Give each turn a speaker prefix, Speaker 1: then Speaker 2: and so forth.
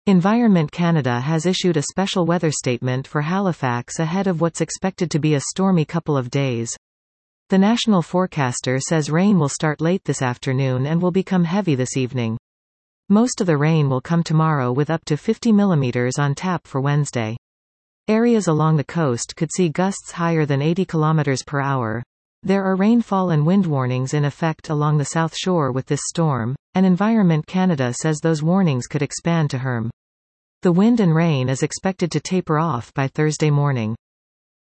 Speaker 1: Environment Canada has issued a special weather statement for Halifax ahead of what's expected to be a stormy couple of days. The national forecaster says rain will start late this afternoon and will become heavy this evening. Most of the rain will come tomorrow with up to 50 mm on tap for Wednesday. Areas along the coast could see gusts higher than 80 km per hour. There are rainfall and wind warnings in effect along the South Shore with this storm, and Environment Canada says those warnings could expand to Herm. The wind and rain is expected to taper off by Thursday morning.